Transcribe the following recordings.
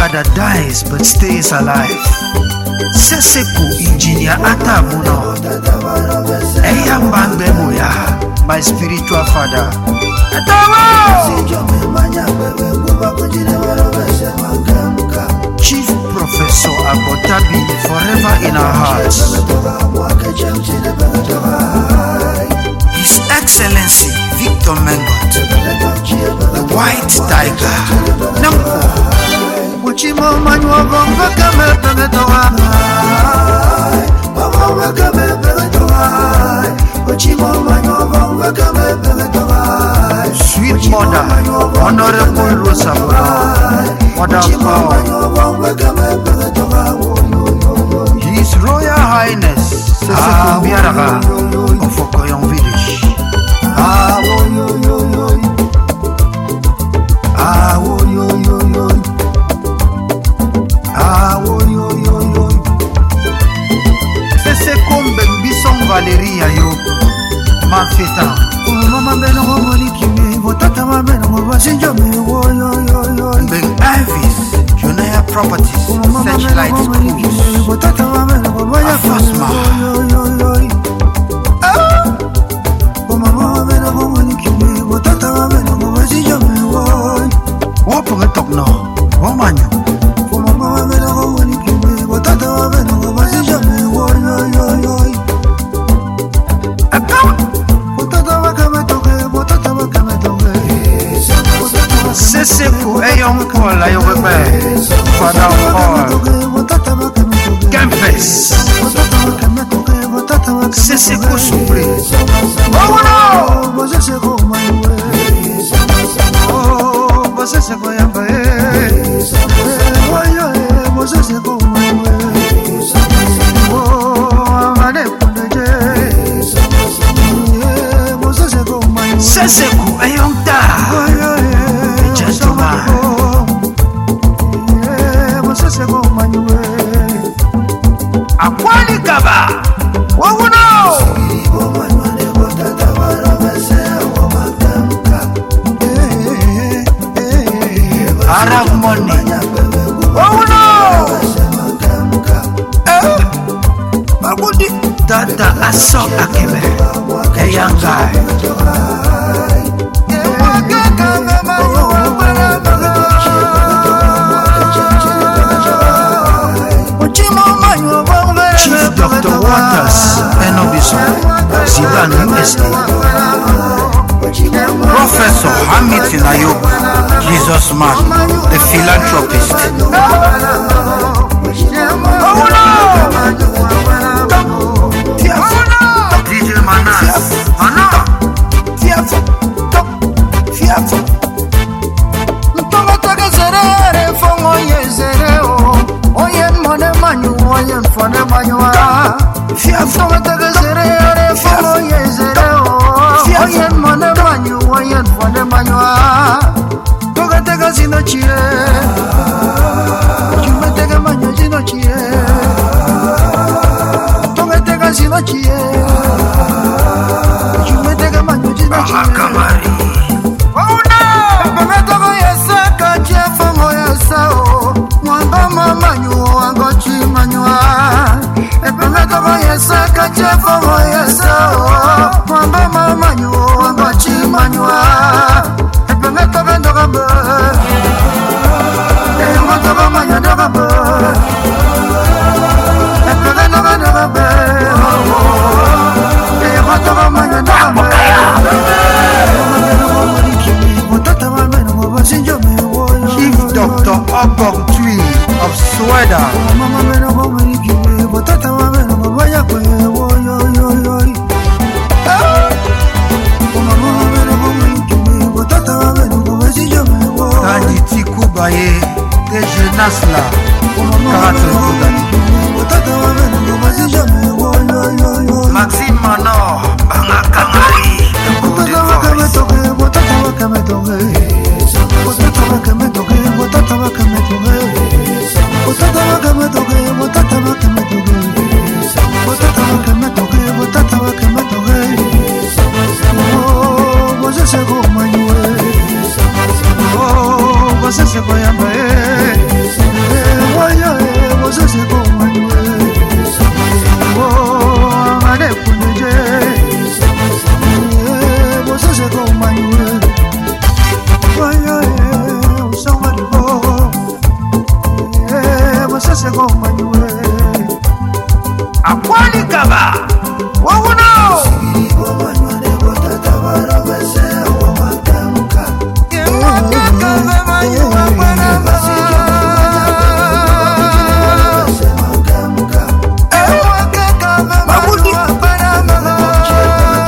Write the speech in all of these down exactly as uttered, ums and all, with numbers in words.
father dies but stays alive. Seseku engineer Atamuno. Eyambambe Moya, my spiritual father. Chief Professor Abotabi, forever in our hearts. His Excellency Victor Mengot, the White Tiger. Nampo. Muchimo manwa gonga kame pemetoa. Gonga kame pemetoa. Muchimo manwa gonga kame pemetoa. Sweet mother, honorable Rosa, mother of His Royal Highness Seseku Biaraga of Okoyong Village. Ah, oh, yo, yo, yo. Ah, oh, yo, yo, yo. Ah, oh, yo, yo, yo. Seseku Mbembisong Valeria yo. Mafeta. Mama beno ngomoni kimi, votata mabeno ngobasinjo mi wo yo yo yo. Beng Ivis, Junaya Properties, Searchlight Schools, votata mabeno ngobaya Fasma. Yo yo yo. Ah, mama beno ngomoni kimi, votata mabeno ngobasinjo mi wo. Wopo ngetok no, womanyo. Mama beno ngomoni kimi, votata mabeno ngobasinjo mi wo yo yo yo. Seseku eyong kola yobe Father Paul Campus Seseku Supri. Oh no! Seseku Manuwe. Oh, Seseku Yamba. Oh yo, Seseku Manuwe. Oh, Mane Kundeje. Seseku Manuwe. Seseku eyong ta. Akwali Kaba, what would know? Arab money, what would know? What would it? Tata Aso Akebe, a young guy. Chief Doctor Waters, Enobiso, Zidane U S A. Professor Hamilton Ayub, Jesus Man, the philanthropist. Oh no! D J Manas, Anna, Fiafo, Fiafo. Ntomata gezere, fongo yezere o, oyen mone manyu, oyen fone manywa. Fiafo mata gezere, fongo yezere o, oyen mone manyu, oyen fone manywa. Toga tega zino chie, jume tega manyu zino chie. Toga tega zino chie, jume tega manyu zino chie. Ahakamari. Saka chefo moya sao, mwamba mama nyuwa ngachi manywa, epenge tobe ndogabe, eyo tobe manya ndogabe, epenge ndoga ndogabe, eyo tobe manya ndogabe. Chief Doctor Obong Tui of Sweden. Taniti Kubaye, Deje Nasla, Maxime Manor, Banga Kamari, the Golden Voice. sego manyue akwani kaba wono sigiri bo manyune bo tata baro bese wo makamuka kemo kaka be manyua para masijo makamuka ewo kaka be manyua para masijo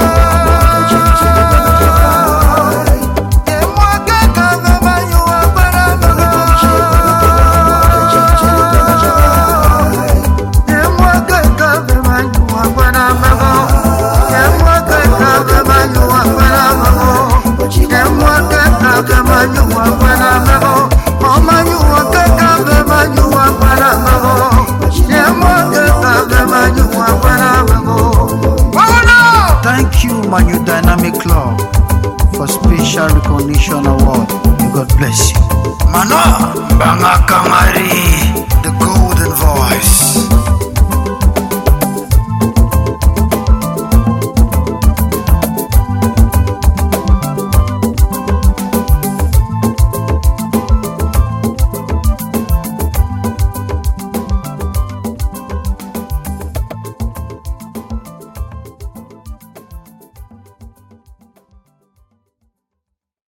Thank you, Manu Dynamic Club, for special recognition award. God bless you. Mano, Banga Kamari.